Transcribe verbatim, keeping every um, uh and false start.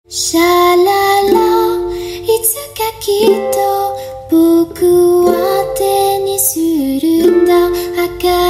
シャララいつかきっと僕は手にするんだ赤